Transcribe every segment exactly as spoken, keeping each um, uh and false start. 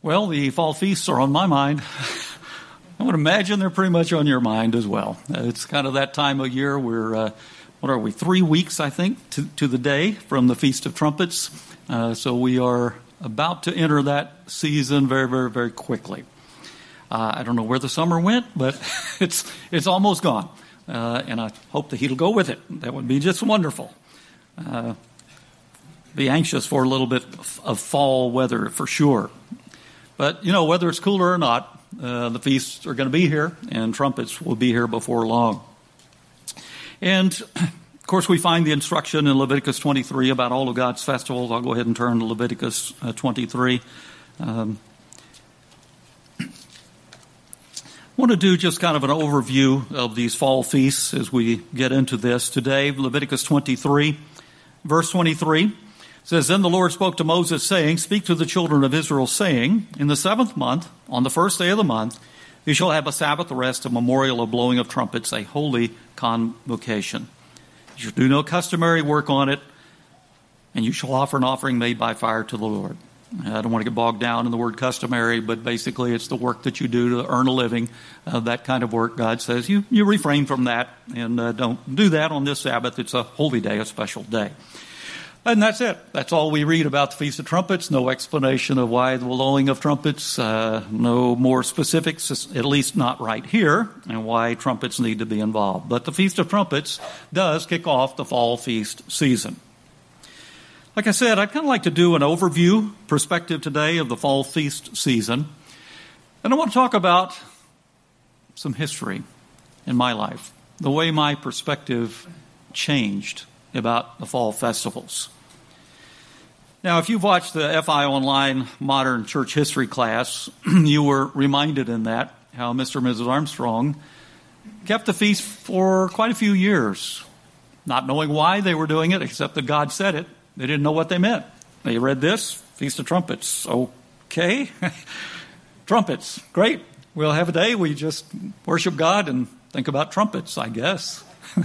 Well, the fall feasts are on my mind. I would imagine they're pretty much on your mind as well. It's kind of that time of year. We're, uh, what are we, three weeks, I think, to, to the day from the Feast of Trumpets. Uh, so we are about to enter that season very, very, very quickly. Uh, I don't know where the summer went, but it's it's almost gone. Uh, and I hope the heat will go with it. That would be just wonderful. Uh, be anxious for a little bit of fall weather for sure. But, you know, whether it's cooler or not, Uh, the feasts are going to be here, and trumpets will be here before long. And, of course, we find the instruction in Leviticus twenty-three about all of God's festivals. I'll go ahead and turn to Leviticus uh, twenty-three. Um, I want to do just kind of an overview of these fall feasts as we get into this today. Leviticus twenty-three, verse twenty-three. It says, Then the Lord spoke to Moses, saying, Speak to the children of Israel, saying, In the seventh month, on the first day of the month, you shall have a Sabbath rest, a memorial of blowing of trumpets, a holy convocation. You shall do no customary work on it, and you shall offer an offering made by fire to the Lord. I don't want to get bogged down in the word customary, but basically it's the work that you do to earn a living, uh, that kind of work. God says you, you refrain from that, and uh, don't do that on this Sabbath. It's a holy day, a special day. And that's it. That's all we read about the Feast of Trumpets. No explanation of why the blowing of trumpets. Uh, no more specifics, at least not right here, and why trumpets need to be involved. But the Feast of Trumpets does kick off the fall feast season. Like I said, I'd kind of like to do an overview perspective today of the fall feast season. And I want to talk about some history in my life, the way my perspective changed about the fall festivals. Now, if you've watched the F I Online Modern Church History class, you were reminded in that how Mister and Missus Armstrong kept the feast for quite a few years, not knowing why they were doing it, except that God said it. They didn't know what they meant. They read this, Feast of Trumpets. Okay. Trumpets. Great. We'll have a day we just worship God and think about trumpets, I guess.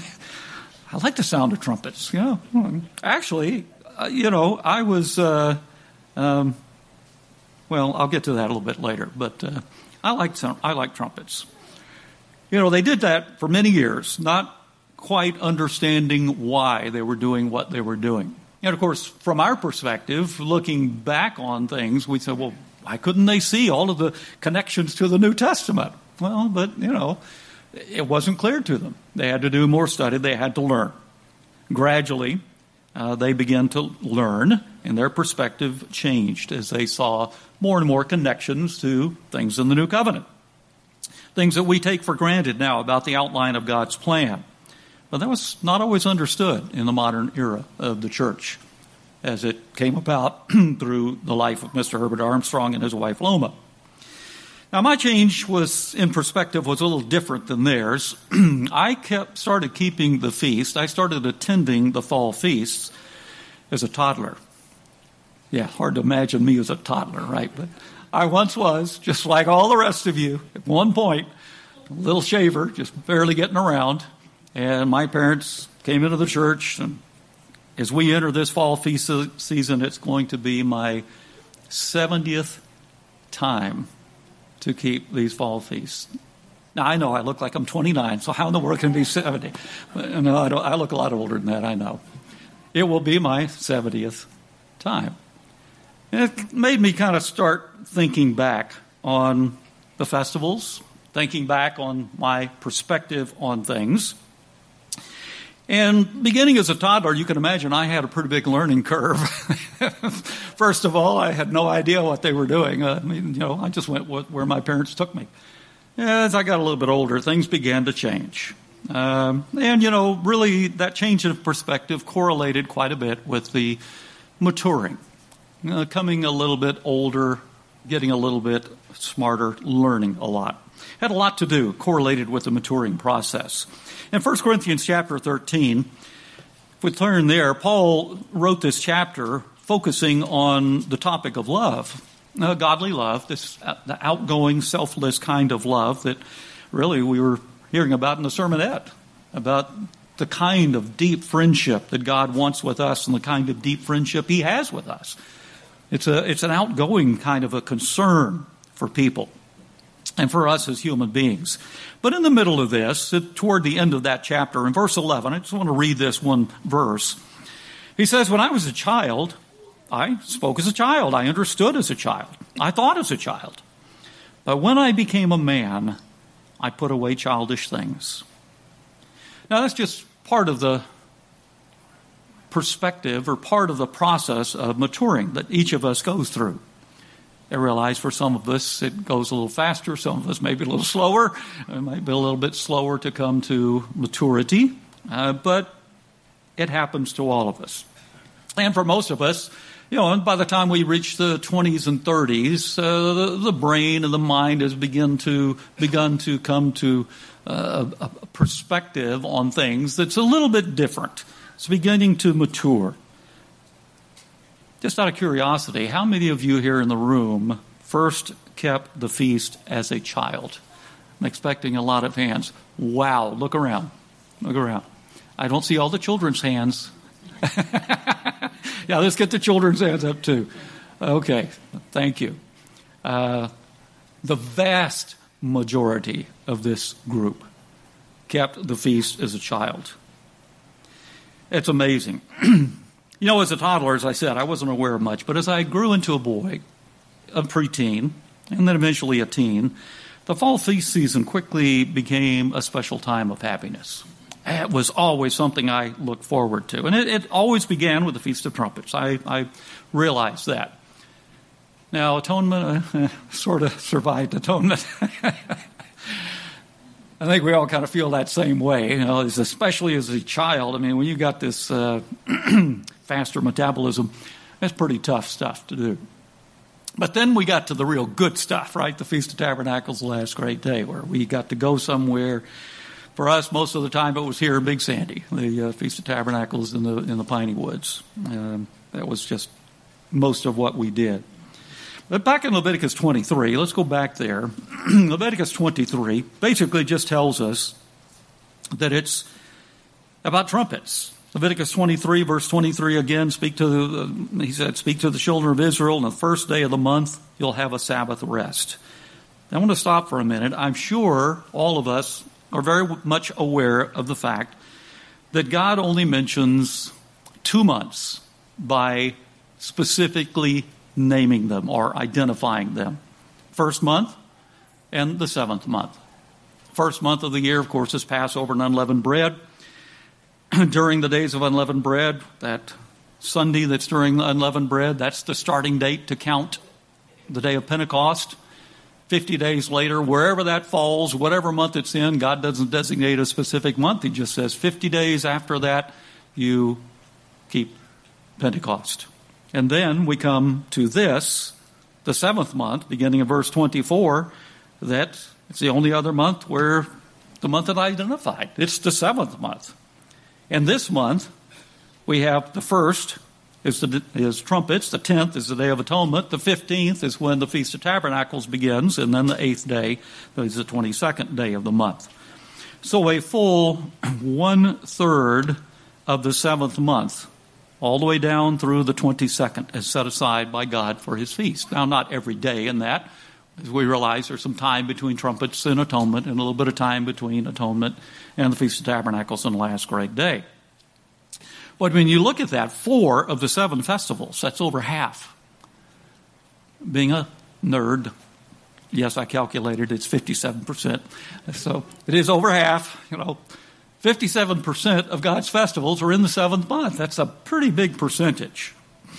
I like the sound of trumpets. You know, actually, uh, you know, I was. Uh, um, well, I'll get to that a little bit later. But uh, I like I like trumpets. You know, they did that for many years, not quite understanding why they were doing what they were doing. And of course, from our perspective, looking back on things, we said, well, why couldn't they see all of the connections to the New Testament? Well, but you know. It wasn't clear to them. They had to do more study. They had to learn. Gradually, uh, they began to learn, and their perspective changed as they saw more and more connections to things in the New Covenant. Things that we take for granted now about the outline of God's plan. But that was not always understood in the modern era of the church as it came about through the life of Mister Herbert Armstrong and his wife Loma. Now, my change was, in perspective, was a little different than theirs. I kept started keeping the feast. I started attending the fall feasts as a toddler. Yeah, hard to imagine me as a toddler, right? But I once was, just like all the rest of you, at one point, a little shaver, just barely getting around. And my parents came into the church, and as we enter this fall feast season, it's going to be my seventieth time to keep these fall feasts. Now, I know I look like I'm twenty-nine, so how in the world can I be seventy? No, I, don't, I look a lot older than that, I know. It will be my seventieth time. And it made me kind of start thinking back on the festivals, thinking back on my perspective on things. And beginning as a toddler, you can imagine I had a pretty big learning curve. First of all, I had no idea what they were doing. I mean, you know, I just went where my parents took me. As I got a little bit older, things began to change. Um, and, you know, really that change of perspective correlated quite a bit with the maturing. Uh, coming a little bit older, getting a little bit smarter, learning a lot. Had a lot to do, correlated with the maturing process. In First Corinthians chapter thirteen, if we turn there, Paul wrote this chapter focusing on the topic of love, uh, godly love, this uh, the outgoing, selfless kind of love that really we were hearing about in the sermonette, about the kind of deep friendship that God wants with us and the kind of deep friendship he has with us. It's a it's an outgoing kind of a concern for people and for us as human beings. But in the middle of this, toward the end of that chapter, in verse eleven, I just want to read this one verse. He says, when I was a child, I spoke as a child. I understood as a child. I thought as a child. But when I became a man, I put away childish things. Now, that's just part of the perspective or part of the process of maturing that each of us goes through. I realize for some of us it goes a little faster, some of us maybe a little slower. It might be a little bit slower to come to maturity, uh, but it happens to all of us. And for most of us, you know, by the time we reach the twenties and thirties, uh, the, the brain and the mind has begun to begun to come to uh, a, a perspective on things that's a little bit different. It's beginning to mature. Just out of curiosity, how many of you here in the room first kept the feast as a child? I'm expecting a lot of hands. Wow, look around. Look around. I don't see all the children's hands. Yeah, let's get the children's hands up too. Okay, thank you. Uh, the vast majority of this group kept the feast as a child. It's amazing. You know, as a toddler, as I said, I wasn't aware of much, but as I grew into a boy, a preteen, and then eventually a teen, the fall feast season quickly became a special time of happiness. It was always something I looked forward to. And it, it always began with the Feast of Trumpets. I, I realized that. Now, atonement uh, sort of survived atonement. I think we all kind of feel that same way, you know, especially as a child. I mean, when you got this uh, faster metabolism, that's pretty tough stuff to do. But then we got to the real good stuff, right? The Feast of Tabernacles, the last great day, where we got to go somewhere. For us, most of the time it was here in Big Sandy, the uh, Feast of Tabernacles in the in the Piney Woods. Um, that was just most of what we did. But back in Leviticus twenty-three, let's go back there. Leviticus twenty-three basically just tells us that it's about trumpets. Leviticus twenty-three, verse twenty-three again, speak to the, he said, speak to the children of Israel, on the first day of the month you'll have a Sabbath rest. I want to stop for a minute. I'm sure all of us are very much aware of the fact that God only mentions two months by specifically naming them or identifying them. First month and the seventh month. First month of the year, of course, is Passover and unleavened bread. During the days of unleavened bread, that Sunday that's during the unleavened bread, that's the starting date to count the day of Pentecost. Fifty days later, wherever that falls, whatever month it's in, God doesn't designate a specific month. He just says fifty days after that, you keep Pentecost. And then we come to this, the seventh month, beginning of verse twenty-four, that it's the only other month where the month is identified. It's the seventh month. And this month, we have the first is the is trumpets, the tenth is the Day of Atonement, the fifteenth is when the Feast of Tabernacles begins, and then the eighth day is the twenty-second day of the month. So a full one-third of the seventh month, all the way down through the twenty-second, is set aside by God for his feast. Now, not every day in that. As we realize, there's some time between trumpets and atonement, and a little bit of time between atonement and the Feast of Tabernacles and the last great day. But when you look at that, four of the seven festivals, that's over half. Being a nerd, yes, I calculated it's fifty-seven percent. So it is over half, you know. fifty-seven percent of God's festivals are in the seventh month. That's a pretty big percentage.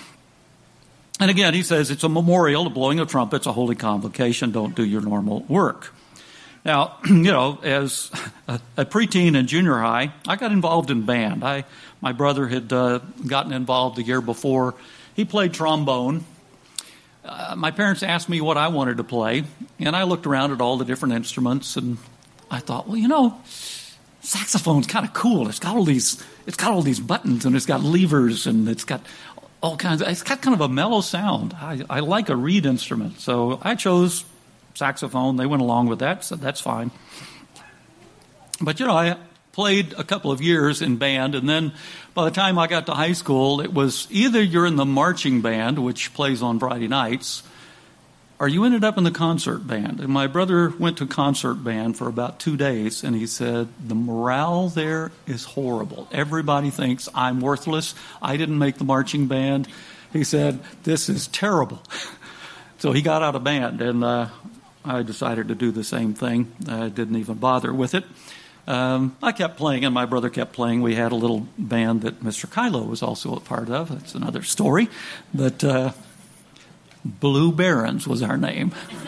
And again, he says it's a memorial, the blowing of trumpets, a holy convocation. Don't do your normal work. Now, you know, as a, a preteen in junior high, I got involved in band. I, my brother had uh, gotten involved the year before. He played trombone. Uh, my parents asked me what I wanted to play, and I looked around at all the different instruments, and I thought, well, you know, saxophone's kind of cool. It's got all these, it's got all these buttons, and it's got levers, and it's got all kinds of, it's got kind of a mellow sound. I, I like a reed instrument, so I chose saxophone. They went along with that, said that's fine. But, you know, I played a couple of years in band, and then by the time I got to high school, it was either you're in the marching band, which plays on Friday nights, or you ended up in the concert band. And my brother went to concert band for about two days, and he said, the morale there is horrible. Everybody thinks I'm worthless. I didn't make the marching band. He said, this is terrible. So he got out of band, and uh, I decided to do the same thing. I didn't even bother with it. Um, I kept playing, and my brother kept playing. We had a little band that Mister Kylo was also a part of. That's another story. But uh, Blue Barons was our name.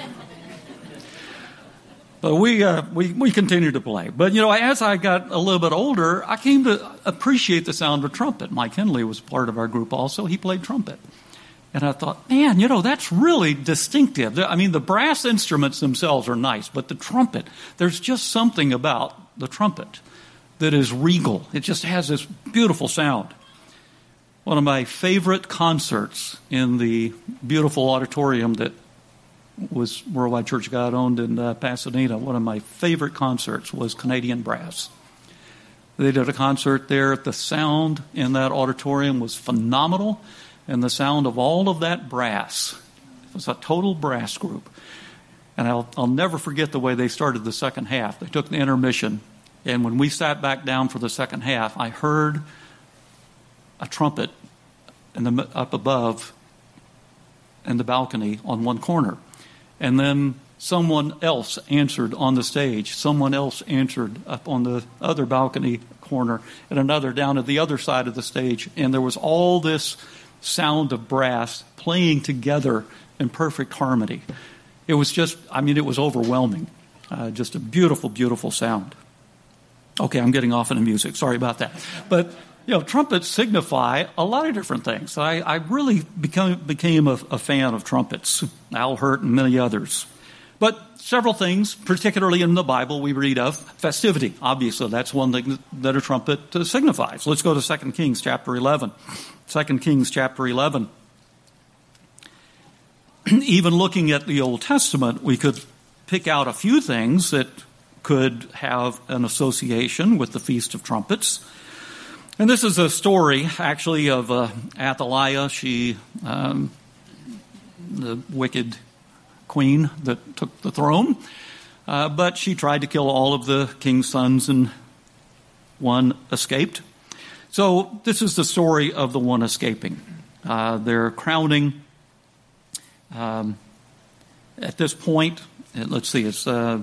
But we, uh, we we continued to play. But, you know, as I got a little bit older, I came to appreciate the sound of trumpet. Mike Henley was part of our group also. He played trumpet. And I thought, man, you know, that's really distinctive. I mean, the brass instruments themselves are nice, but the trumpet, there's just something about the trumpet that is regal. It just has this beautiful sound. One of my favorite concerts in the beautiful auditorium that was Worldwide Church of God owned in uh, Pasadena, one of my favorite concerts was Canadian Brass. They did a concert there. The sound in that auditorium was phenomenal. And the sound of all of that brass, it was a total brass group. And I'll, I'll never forget the way they started the second half. They took the intermission, and when we sat back down for the second half, I heard a trumpet in the, up above in the balcony on one corner. And then someone else answered on the stage. Someone else answered up on the other balcony corner, and another down at the other side of the stage. And there was all this sound of brass playing together in perfect harmony. It was just, I mean, it was overwhelming. Uh, just a beautiful, beautiful sound. Okay, I'm getting off into music. Sorry about that. But, you know, trumpets signify a lot of different things. I, I really become, became a, a fan of trumpets, Al Hurt and many others. But several things, particularly in the Bible, we read of festivity. Obviously, that's one thing that a trumpet signifies. Let's go to Second Kings chapter eleven. Second Kings chapter eleven. Even looking at the Old Testament, we could pick out a few things that could have an association with the Feast of Trumpets. And this is a story, actually, of uh, Athaliah. She, um, the wicked queen that took the throne, uh, but she tried to kill all of the king's sons, and one escaped. So this is the story of the one escaping. Uh, they're crowning. Um, at this point, let's see, it's uh,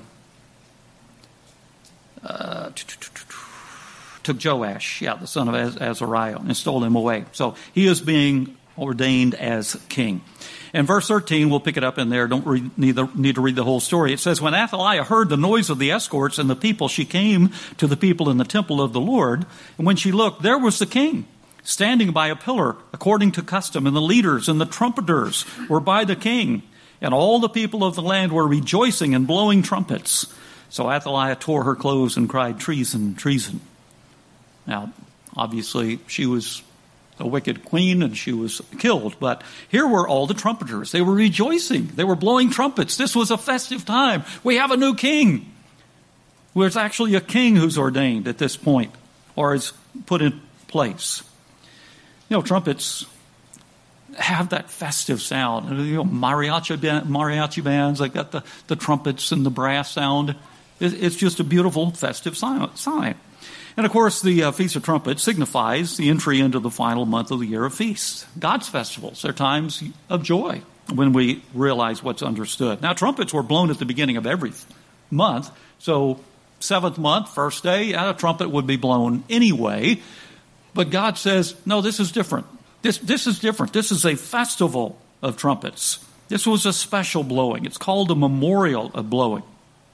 uh, took Joash, yeah, the son of Az- Azariah, and stole him away. So he is being ordained as king. And verse thirteen, we'll pick it up in there. Don't read, need, the, need to read the whole story. It says, when Athaliah heard the noise of the escorts and the people, she came to the people in the temple of the Lord. And when she looked, there was the king, standing by a pillar, according to custom. And the leaders and the trumpeters were by the king. And all the people of the land were rejoicing and blowing trumpets. So Athaliah tore her clothes and cried, treason, treason. Now, obviously, she was a wicked queen, and she was killed. But here were all the trumpeters. They were rejoicing. They were blowing trumpets. This was a festive time. We have a new king. There's actually a king who's ordained at this point, or is put in place. You know, trumpets have that festive sound. You know, mariachi, band, mariachi bands, they got the, the trumpets and the brass sound. It's just a beautiful festive sign. And, of course, the uh, Feast of Trumpets signifies the entry into the final month of the year of feasts. God's festivals are times of joy when we realize what's understood. Now, trumpets were blown at the beginning of every month. So, seventh month, first day, a trumpet would be blown anyway. But God says, no, this is different. This, this is different. This is a festival of trumpets. This was a special blowing. It's called a memorial of blowing.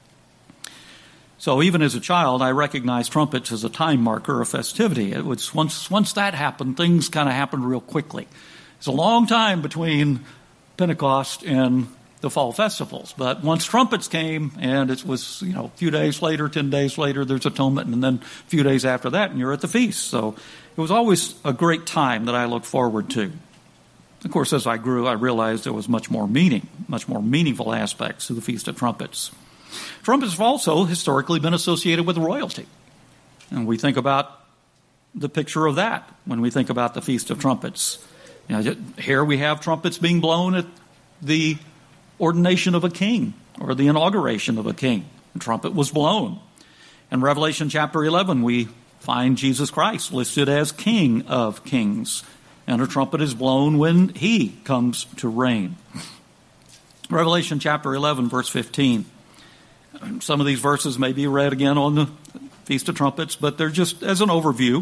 So even as a child, I recognized trumpets as a time marker of festivity. It was once once that happened, things kind of happened real quickly. It's a long time between Pentecost and the fall festivals. But once trumpets came, and it was, you know, a few days later, ten days later, there's atonement, and then a few days after that, and you're at the feast. So it was always a great time that I looked forward to. Of course, as I grew, I realized there was much more meaning, much more meaningful aspects to the Feast of Trumpets. Trumpets have also historically been associated with royalty. And we think about the picture of that when we think about the Feast of Trumpets. You know, here we have trumpets being blown at the ordination of a king or the inauguration of a king. The trumpet was blown. In Revelation chapter eleven, we find Jesus Christ listed as King of Kings, and a trumpet is blown when he comes to reign. Revelation chapter eleven, verse fifteen. Some of these verses may be read again on the Feast of Trumpets, but they're just as an overview.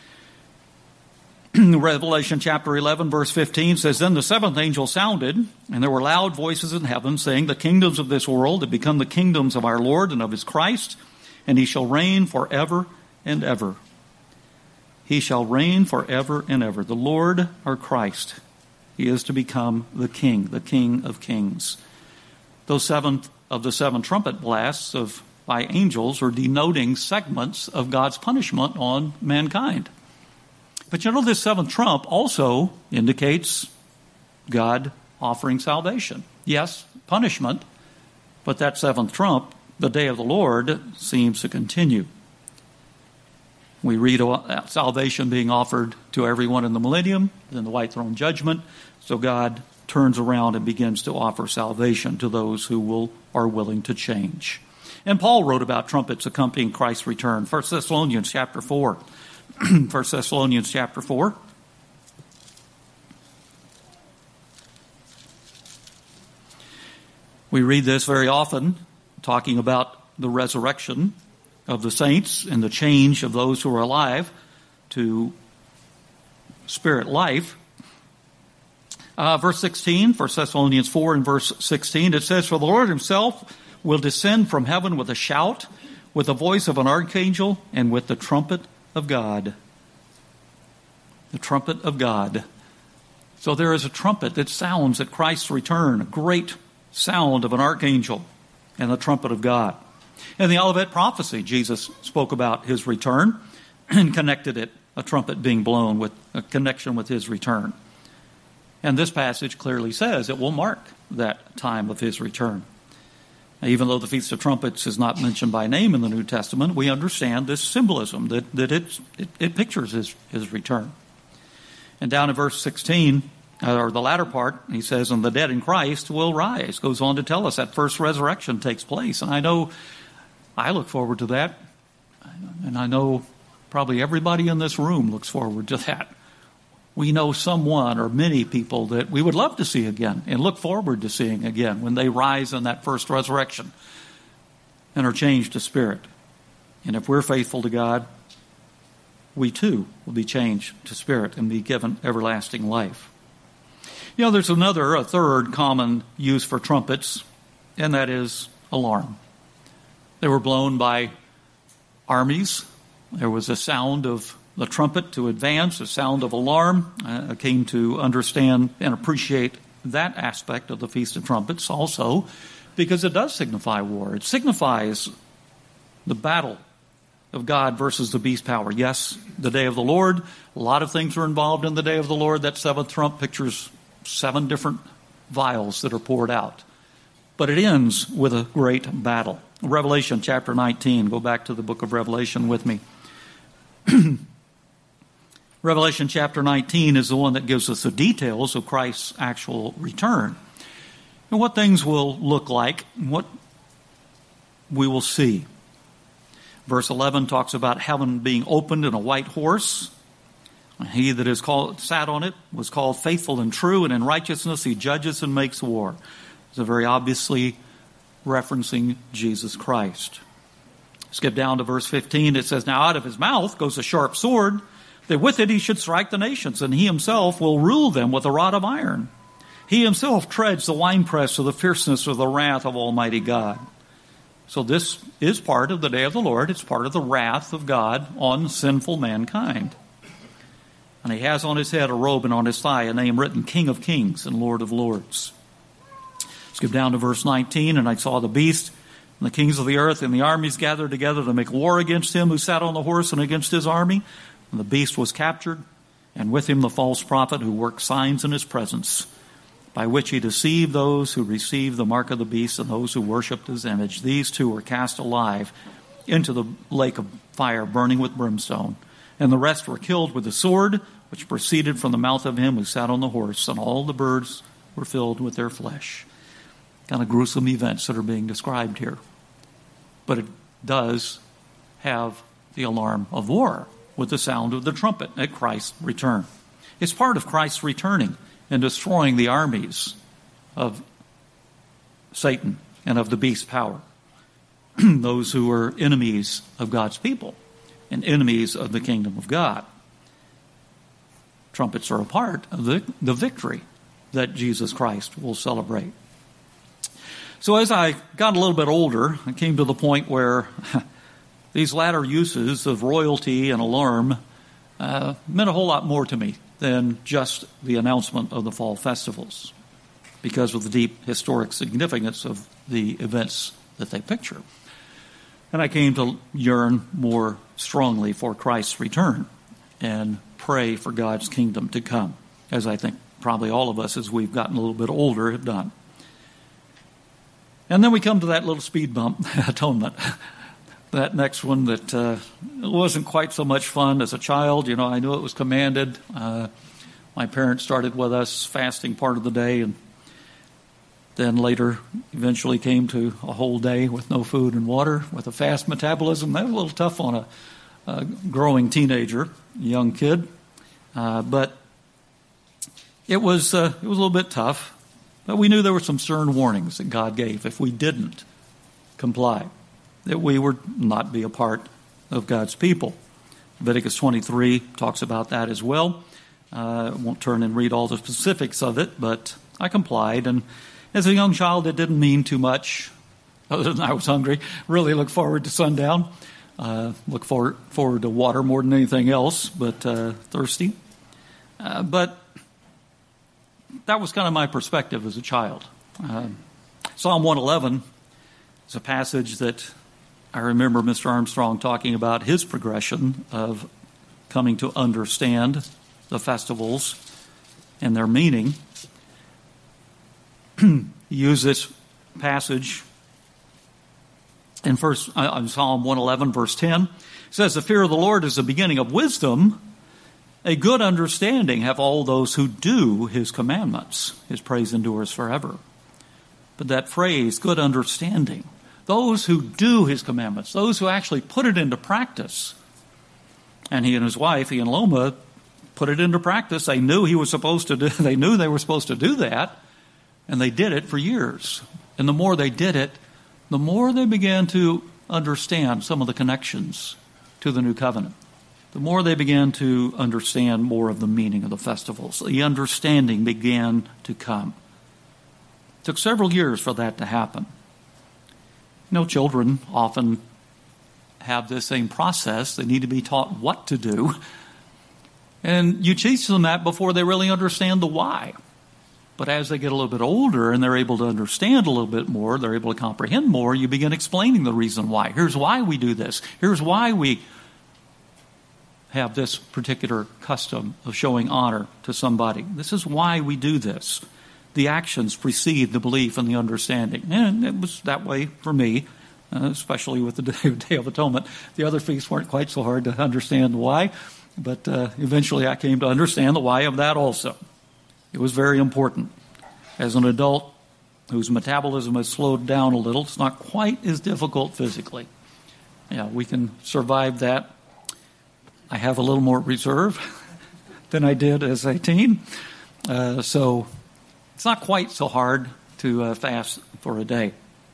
Revelation chapter eleven, verse fifteen says, Then the seventh angel sounded, and there were loud voices in heaven, saying, The kingdoms of this world have become the kingdoms of our Lord and of his Christ, and he shall reign forever and ever. He shall reign forever and ever. The Lord, our Christ, he is to become the King, the King of kings. Those seven of the seven trumpet blasts of by angels are denoting segments of God's punishment on mankind. But you know, this seventh trump also indicates God offering salvation. Yes, punishment, but that seventh trump, the day of the Lord, seems to continue. We read about salvation being offered to everyone in the millennium, in the white throne judgment. So God turns around and begins to offer salvation to those who will are willing to change. And Paul wrote about trumpets accompanying Christ's return. First Thessalonians chapter four. First Thessalonians chapter four. We read this very often, talking about the resurrection of the saints and the change of those who are alive to spirit life. Uh, verse sixteen, First Thessalonians four and verse sixteen, it says, For the Lord himself will descend from heaven with a shout, with the voice of an archangel, and with the trumpet of God. The trumpet of God. So there is a trumpet that sounds at Christ's return, a great sound of an archangel and the trumpet of God. In the Olivet prophecy, Jesus spoke about his return and connected it, a trumpet being blown, with a connection with his return. And this passage clearly says it will mark that time of his return. Even though the Feast of Trumpets is not mentioned by name in the New Testament, we understand this symbolism, that, that it, it, it pictures his, his return. And down in verse sixteen, or the latter part, he says, And the dead in Christ will rise. Goes on to tell us that first resurrection takes place. And I know, I look forward to that. And I know probably everybody in this room looks forward to that. We know someone or many people that we would love to see again and look forward to seeing again when they rise in that first resurrection and are changed to spirit. And if we're faithful to God, we too will be changed to spirit and be given everlasting life. You know, there's another, a third common use for trumpets, and that is alarm. They were blown by armies. There was a sound of the trumpet to advance, a sound of alarm. I came to understand and appreciate that aspect of the Feast of Trumpets also because it does signify war. It signifies the battle of God versus the beast power. Yes, the day of the Lord. A lot of things are involved in the day of the Lord. That seventh trump pictures seven different vials that are poured out. But it ends with a great battle. Revelation chapter nineteen. Go back to the book of Revelation with me. Revelation chapter nineteen is the one that gives us the details of Christ's actual return. And what things will look like, and what we will see. Verse eleven talks about heaven being opened and a white horse. He that is called, sat on it was called Faithful and True, and in righteousness he judges and makes war. It's a very obviously referencing Jesus Christ. Skip down to verse fifteen. It says, Now out of his mouth goes a sharp sword, that with it he should strike the nations, and he himself will rule them with a rod of iron. He himself treads the winepress of the fierceness of the wrath of Almighty God. So this is part of the day of the Lord. It's part of the wrath of God on sinful mankind. And he has on his head a robe, and on his thigh a name written, King of Kings and Lord of Lords. Skip down to verse nineteen. And I saw the beast and the kings of the earth and the armies gathered together to make war against him who sat on the horse and against his army. And the beast was captured, and with him the false prophet who worked signs in his presence, by which he deceived those who received the mark of the beast and those who worshipped his image. These two were cast alive into the lake of fire burning with brimstone. And the rest were killed with the sword, which proceeded from the mouth of him who sat on the horse, and all the birds were filled with their flesh. Kind of gruesome events that are being described here. But it does have the alarm of war with the sound of the trumpet at Christ's return. It's part of Christ's returning and destroying the armies of Satan and of the beast's power. Those who were enemies of God's people and enemies of the kingdom of God. Trumpets are a part of the, the victory that Jesus Christ will celebrate. So as I got a little bit older, I came to the point where these latter uses of royalty and alarm uh, meant a whole lot more to me than just the announcement of the fall festivals, because of the deep historic significance of the events that they picture. And I came to yearn more strongly for Christ's return and pray for God's kingdom to come, as I think probably all of us, as we've gotten a little bit older, have done. And then we come to that little speed bump, atonement. That next one that uh, wasn't quite so much fun as a child. You know, I knew it was commanded. Uh, my parents started with us fasting part of the day, and then later eventually came to a whole day with no food and water, with a fast metabolism. That was a little tough on a, a growing teenager, young kid. Uh, but it was uh, it was a little bit tough. But we knew there were some stern warnings that God gave if we didn't comply, that we would not be a part of God's people. Leviticus twenty-three talks about that as well. Uh, I won't turn and read all the specifics of it, but I complied. And as a young child, it didn't mean too much, other than I was hungry. Really look forward to sundown. Uh, look forward, forward to water more than anything else, but uh, thirsty. Uh, but that was kind of my perspective as a child. Uh, Psalm one eleven is a passage that I remember Mister Armstrong talking about his progression of coming to understand the festivals and their meaning. He used this passage in first uh, in Psalm one eleven, verse ten. It says, "The fear of the Lord is the beginning of wisdom. A good understanding have all those who do his commandments. His praise endures forever." But that phrase, good understanding, those who do his commandments, those who actually put it into practice. And he and his wife, he and Loma, put it into practice. They knew he was supposed to do, they knew they were supposed to do that, and they did it for years. And the more they did it, the more they began to understand some of the connections to the new covenant. The more they began to understand more of the meaning of the festivals. The understanding began to come. It took several years for that to happen. You know, children often have this same process. They need to be taught what to do. And you teach them that before they really understand the why. But as they get a little bit older and they're able to understand a little bit more, they're able to comprehend more, you begin explaining the reason why. Here's why we do this. Here's why we have this particular custom of showing honor to somebody. This is why we do this. The actions precede the belief and the understanding. And it was that way for me, uh, especially with the Day of Atonement. The other feasts weren't quite so hard to understand why, but uh, eventually I came to understand the why of that also. It was very important. As an adult whose metabolism has slowed down a little, it's not quite as difficult physically. Yeah, we can survive that. I have a little more reserve than I did as a teen. Uh, so it's not quite so hard to uh, fast for a day.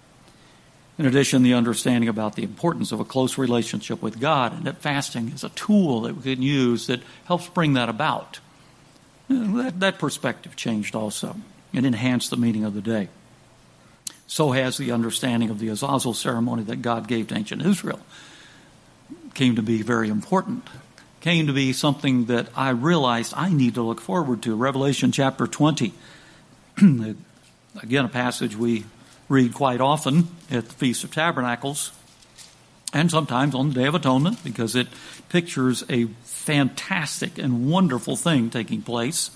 In addition, the understanding about the importance of a close relationship with God, and that fasting is a tool that we can use that helps bring that about. That, that perspective changed also and enhanced the meaning of the day. So has the understanding of the Azazel ceremony that God gave to ancient Israel. Came to be very important. Came to be something that I realized I need to look forward to. Revelation chapter twenty. Again, a passage we read quite often at the Feast of Tabernacles and sometimes on the Day of Atonement, because it pictures a fantastic and wonderful thing taking place.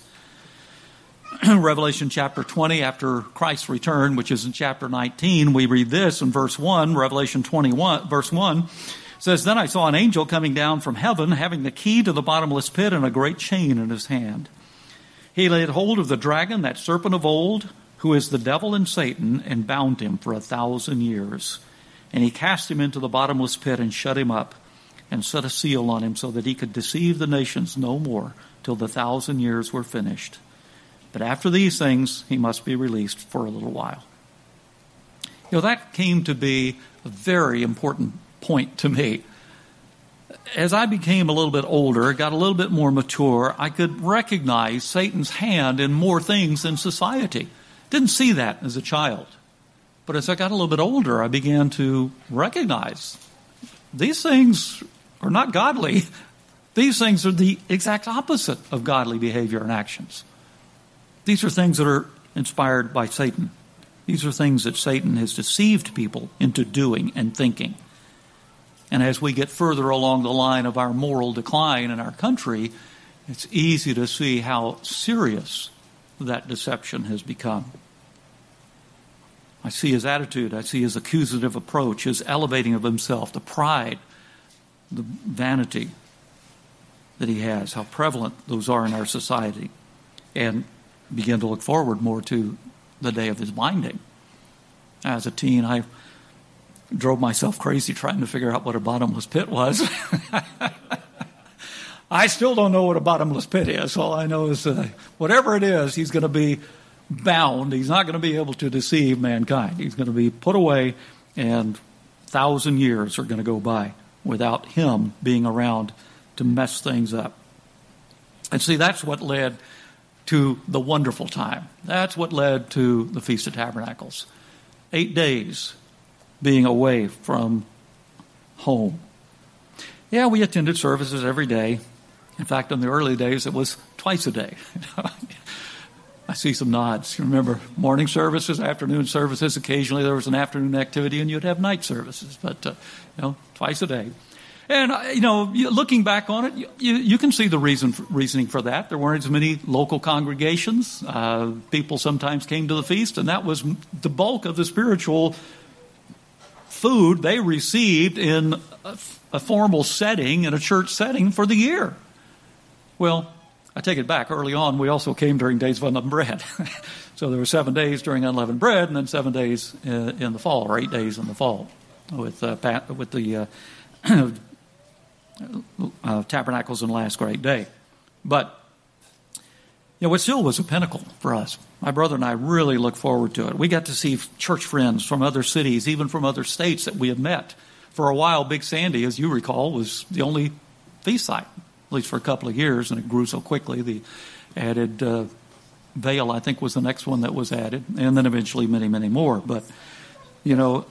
Revelation chapter twenty, after Christ's return, which is in chapter nineteen, we read this in verse one, Revelation twenty-one, verse one, says, then I saw an angel coming down from heaven, having the key to the bottomless pit and a great chain in his hand. He laid hold of the dragon, that serpent of old, who is the devil and Satan, and bound him for a thousand years. And he cast him into the bottomless pit and shut him up, and set a seal on him so that he could deceive the nations no more till the thousand years were finished. But after these things, he must be released for a little while. You know, that came to be a very important point to me. As I became a little bit older, got a little bit more mature, I could recognize Satan's hand in more things in society. Didn't see that as a child. But as I got a little bit older, I began to recognize these things are not godly. These things are the exact opposite of godly behavior and actions. These are things that are inspired by Satan. These are things that Satan has deceived people into doing and thinking. And as we get further along the line of our moral decline in our country, it's easy to see how serious that deception has become. I see his attitude. I see his accusative approach, his elevating of himself, the pride, the vanity that he has, how prevalent those are in our society, and begin to look forward more to the day of his binding. As a teen, I drove myself crazy trying to figure out what a bottomless pit was. I still don't know what a bottomless pit is. All I know is uh, whatever it is, he's going to be bound. He's not going to be able to deceive mankind. He's going to be put away, and a thousand years are going to go by without him being around to mess things up. And see, that's what led to the wonderful time. That's what led to the Feast of Tabernacles. Eight days being away from home. Yeah, we attended services every day. In fact, in the early days, it was twice a day. I see some nods. You remember morning services, afternoon services. Occasionally there was an afternoon activity, and you'd have night services. But, uh, you know, twice a day. And, uh, you know, looking back on it, you, you can see the reason for, reasoning for that. There weren't as many local congregations. Uh, people sometimes came to the feast, and that was the bulk of the spiritual food they received in a, a formal setting, in a church setting for the year. Well, I take it back. Early on, we also came during days of unleavened bread. So there were seven days during unleavened bread, and then seven days in, in the fall, or eight days in the fall, with uh, with the uh, uh, tabernacles and last great day. But you know, it still was a pinnacle for us. My brother and I really look forward to it. We got to see church friends from other cities, even from other states that we had met. For a while, Big Sandy, as you recall, was the only feast site, at least for a couple of years, and it grew so quickly. The added uh, Vail, I think, was the next one that was added, and then eventually many, many more. But, you know,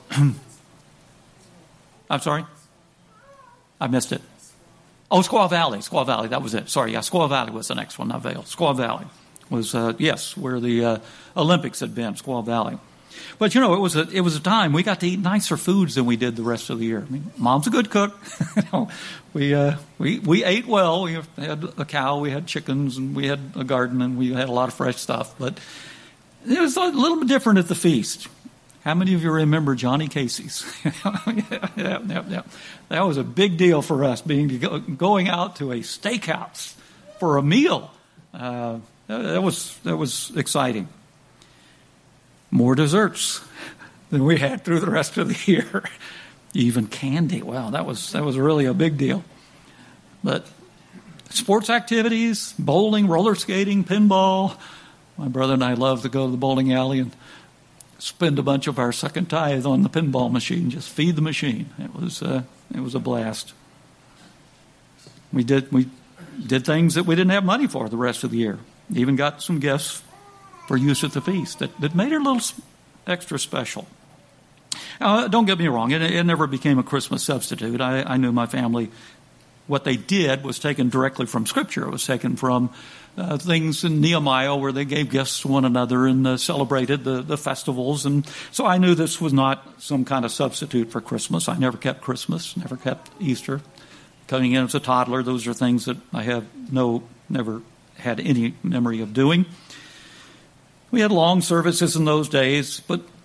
I'm sorry? I missed it. Oh, Squaw Valley. Squaw Valley, that was it. Sorry, yeah, Squaw Valley was the next one, not Vail. Squaw Valley was, uh, yes, where the uh, Olympics had been, Squaw Valley. But, you know, it was a it was a time we got to eat nicer foods than we did the rest of the year. I mean, Mom's a good cook. you know, we, uh, we we ate well. We had a cow, we had chickens, and we had a garden, and we had a lot of fresh stuff. But it was a little bit different at the feast. How many of you remember Johnny Casey's? yeah, yeah, yeah, yeah. That was a big deal for us, being going out to a steakhouse for a meal. Uh, that was that was exciting. More desserts than we had through the rest of the year. Even candy. Wow, that was that was really a big deal. But sports activities, bowling, roller skating, pinball. My brother and I loved to go to the bowling alley and spend a bunch of our second tithe on the pinball machine, just feed the machine. It was uh, it was a blast. We did we did things that we didn't have money for the rest of the year. Even got some gifts for use at the feast that, that made it a little extra special. Now, don't get me wrong, it, it never became a Christmas substitute. I, I knew my family, what they did was taken directly from Scripture. It was taken from uh, things in Nehemiah where they gave gifts to one another and uh, celebrated the, the festivals. And so I knew this was not some kind of substitute for Christmas. I never kept Christmas, never kept Easter. Coming in as a toddler, those are things that I have no, never had any memory of doing. We had long services in those days, but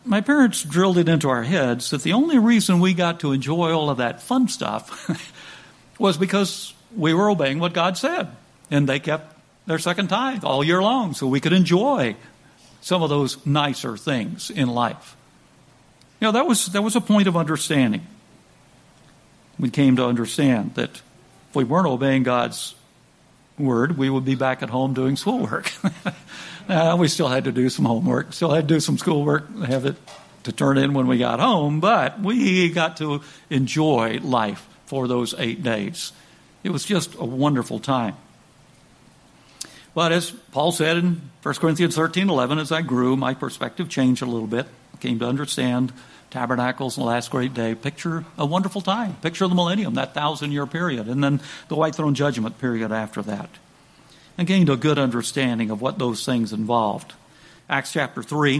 my parents drilled it into our heads that the only reason we got to enjoy all of that fun stuff was because we were obeying what God said. And they kept their second tithe all year long so we could enjoy some of those nicer things in life. You know, that was, that was a point of understanding. We came to understand that if we weren't obeying God's word, we would be back at home doing schoolwork. uh, we still had to do some homework, still had to do some schoolwork, have it to turn in when we got home, but we got to enjoy life for those eight days. It was just a wonderful time. But as Paul said in First Corinthians thirteen eleven, as I grew, my perspective changed a little bit. I came to understand tabernacles and the last great day. Picture a wonderful time. Picture the millennium, that thousand-year period, and then the white throne judgment period after that. I gained a good understanding of what those things involved. Acts chapter three,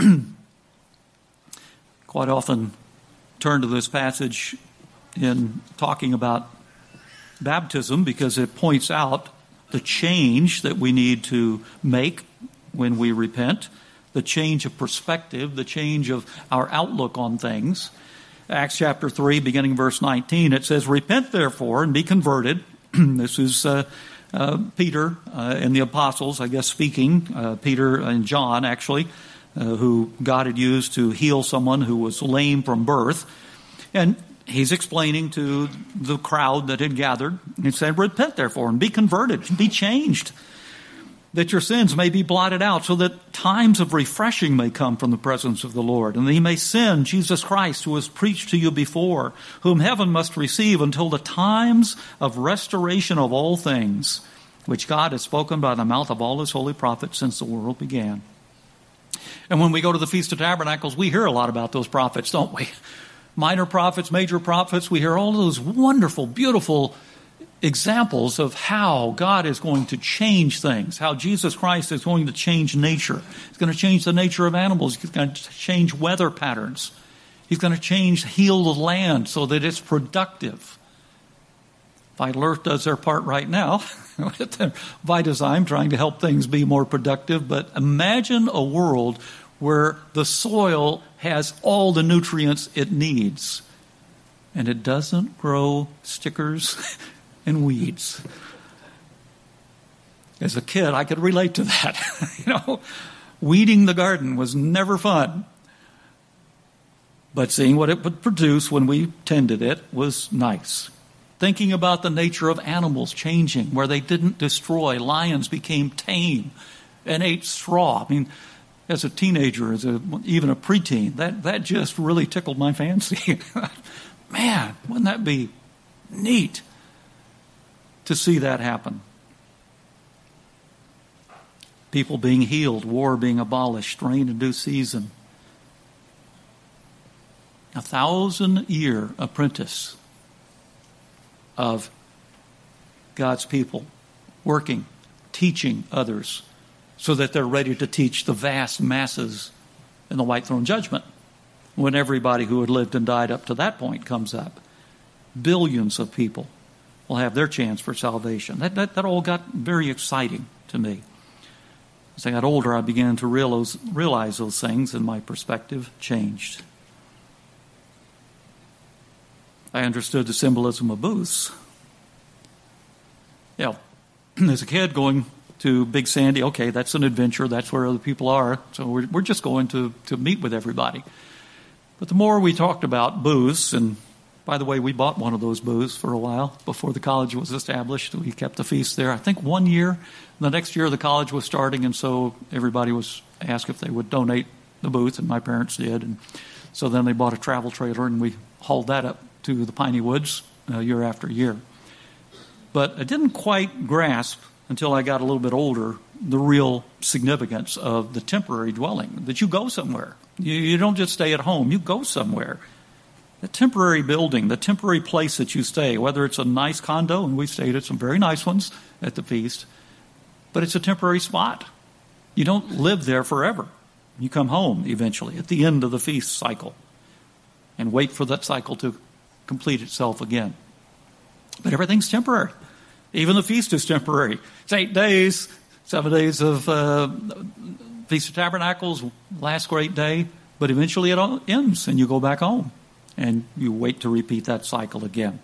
quite often turn to this passage in talking about baptism because it points out the change that we need to make when we repent, the change of perspective, the change of our outlook on things. Acts chapter three, beginning verse nineteen, it says, "Repent therefore and be converted." This is uh, uh, Peter uh, and the apostles, I guess, speaking. Uh, Peter and John, actually, uh, who God had used to heal someone who was lame from birth. And he's explaining to the crowd that had gathered. He said, "Repent therefore and be converted, be changed, that your sins may be blotted out, so that times of refreshing may come from the presence of the Lord, and that he may send Jesus Christ, who was preached to you before, whom heaven must receive until the times of restoration of all things, which God has spoken by the mouth of all his holy prophets since the world began." And when we go to the Feast of Tabernacles, we hear a lot about those prophets, don't we? Minor prophets, major prophets, we hear all those wonderful, beautiful examples of how God is going to change things, how Jesus Christ is going to change nature. He's going to change the nature of animals. He's going to change weather patterns. He's going to change, heal the land so that it's productive. Vital Earth does their part right now with Vitazyme, trying to help things be more productive. But imagine a world where the soil has all the nutrients it needs, and it doesn't grow stickers and weeds. As a kid, I could relate to that. You know, weeding the garden was never fun. But seeing what it would produce when we tended it was nice. Thinking about the nature of animals changing, where they didn't destroy. Lions became tame and ate straw. I mean, as a teenager, as a, even a preteen, that, that just really tickled my fancy. Man, wouldn't that be neat to see that happen? People being healed, war being abolished, rain in due season. A thousand-year apprentice of God's people working, teaching others, so that they're ready to teach the vast masses in the white throne judgment when everybody who had lived and died up to that point comes up. Billions of people will have their chance for salvation. That, that, that all got very exciting to me. As I got older, I began to realize, realize those things, and my perspective changed. I understood the symbolism of booths. You know, as a kid going to Big Sandy, okay, that's an adventure. That's where other people are. So we're, we're just going to, to meet with everybody. But the more we talked about booths, and by the way, we bought one of those booths for a while before the college was established. We kept the feast there, I think, one year. The next year, the college was starting, and so everybody was asked if they would donate the booth, and my parents did. And so then they bought a travel trailer, and we hauled that up to the Piney Woods uh, year after year. But I didn't quite grasp, until I got a little bit older, the real significance of the temporary dwelling, that you go somewhere. You, you don't just stay at home. You go somewhere. The temporary building, the temporary place that you stay, whether it's a nice condo, and we stayed at some very nice ones at the feast, but it's a temporary spot. You don't live there forever. You come home eventually at the end of the feast cycle and wait for that cycle to complete itself again. But everything's temporary. Even the feast is temporary. It's eight days, seven days of uh, Feast of Tabernacles, last great day. But eventually it all ends and you go back home and you wait to repeat that cycle again.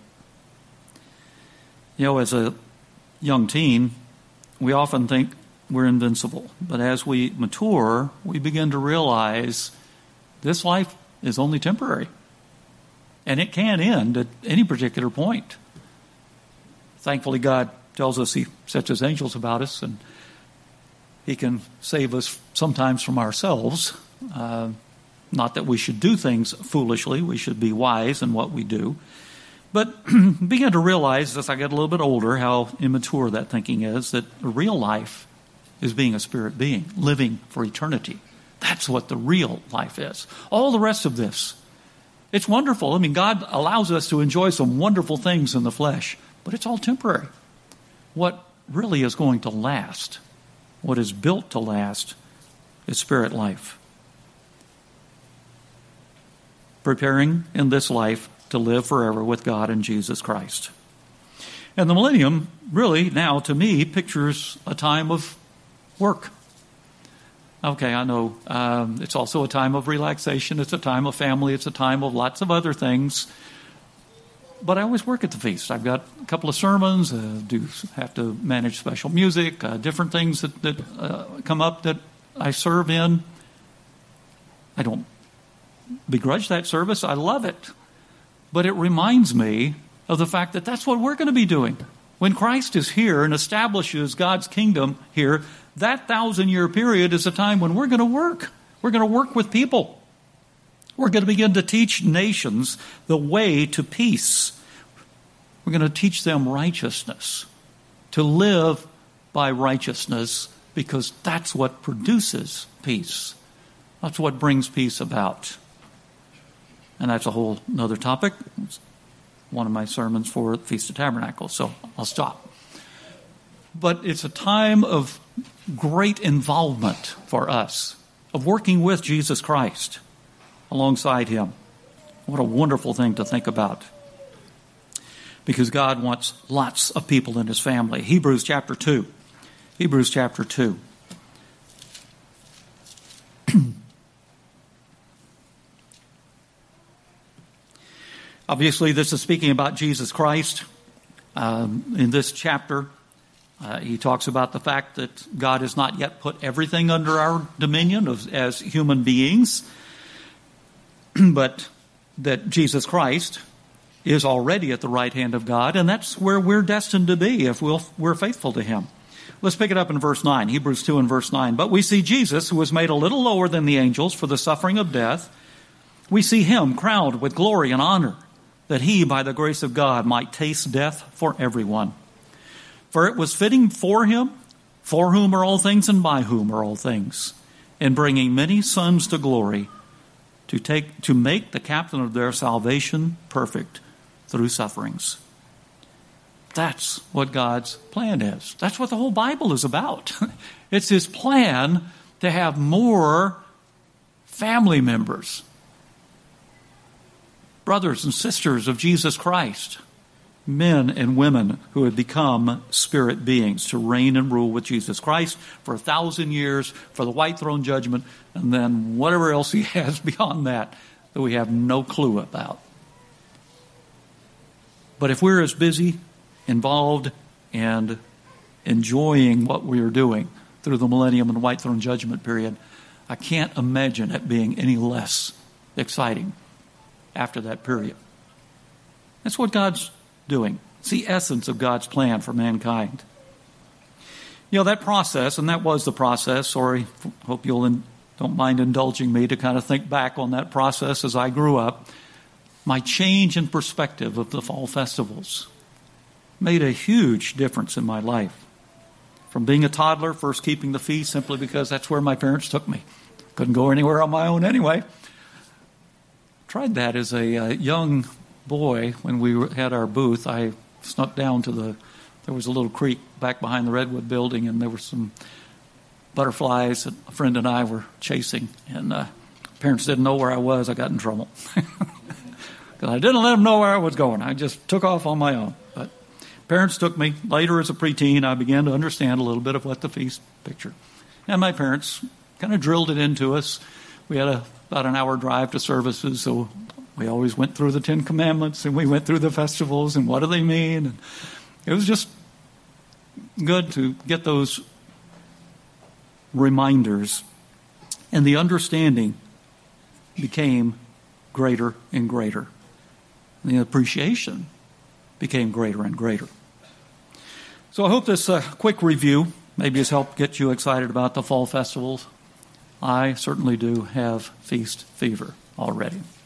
You know, as a young teen, we often think we're invincible. But as we mature, we begin to realize this life is only temporary. And it can end at any particular point. Thankfully, God tells us He sets His angels about us, and He can save us sometimes from ourselves. Uh, not that we should do things foolishly. We should be wise in what we do. But begin to realize as I get a little bit older how immature that thinking is, that the real life is being a spirit being, living for eternity. That's what the real life is. All the rest of this, it's wonderful. I mean, God allows us to enjoy some wonderful things in the flesh, but it's all temporary. What really is going to last, what is built to last, is spirit life. Preparing in this life to live forever with God and Jesus Christ. And the millennium, really, now, to me, pictures a time of work. Okay, I know um, it's also a time of relaxation. It's a time of family. It's a time of lots of other things. But I always work at the feast. I've got a couple of sermons, uh, do have to manage special music, uh, different things that, that uh, come up that I serve in. I don't begrudge that service. I love it. But it reminds me of the fact that that's what we're going to be doing. When Christ is here and establishes God's kingdom here, that thousand-year period is a time when we're going to work. We're going to work with people. We're going to begin to teach nations the way to peace. We're going to teach them righteousness, to live by righteousness, because that's what produces peace. That's what brings peace about. And that's a whole other topic. It's one of my sermons for the Feast of Tabernacles, so I'll stop. But it's a time of great involvement for us, of working with Jesus Christ alongside Him. What a wonderful thing to think about. Because God wants lots of people in His family. Hebrews chapter two. Hebrews chapter two. Obviously, this is speaking about Jesus Christ. Um, in this chapter, uh, he talks about the fact that God has not yet put everything under our dominion of, as human beings, but that Jesus Christ is already at the right hand of God, and that's where we're destined to be if we'll, we're faithful to Him. Let's pick it up in verse nine, Hebrews two and verse nine. But we see Jesus, who was made a little lower than the angels for the suffering of death. We see Him crowned with glory and honor, that He, by the grace of God, might taste death for everyone. For it was fitting for Him, for whom are all things and by whom are all things, in bringing many sons to glory, to take to make the captain of their salvation perfect through sufferings. That's what God's plan is. That's what the whole Bible is about. It's His plan to have more family members, brothers and sisters of Jesus Christ, men and women who have become spirit beings to reign and rule with Jesus Christ for a thousand years, for the white throne judgment, and then whatever else He has beyond that that we have no clue about. But if we're as busy, involved, and enjoying what we are doing through the millennium and white throne judgment period, I can't imagine it being any less exciting after that period. That's what God's doing. It's the essence of God's plan for mankind. You know, that process, and that was the process, sorry, hope you'll in, don't mind indulging me to kind of think back on that process as I grew up. My change in perspective of the fall festivals made a huge difference in my life. From being a toddler, first keeping the feast simply because that's where my parents took me. Couldn't go anywhere on my own anyway. Tried that as a uh, young boy when we were, had our booth. I snuck down to the, there was a little creek back behind the Redwood building, and there were some butterflies that a friend and I were chasing. And uh, parents didn't know where I was. I got in trouble. Because I didn't let them know where I was going. I just took off on my own. But parents took me. Later as a preteen, I began to understand a little bit of what the feast pictured. And my parents kind of drilled it into us. we had a, about an hour drive to services, so we always went through the Ten Commandments, and we went through the festivals, and what do they mean? And it was just good to get those reminders, and the understanding became greater and greater. And the appreciation became greater and greater. So I hope this uh, quick review maybe has helped get you excited about the fall festivals. I certainly do have feast fever already.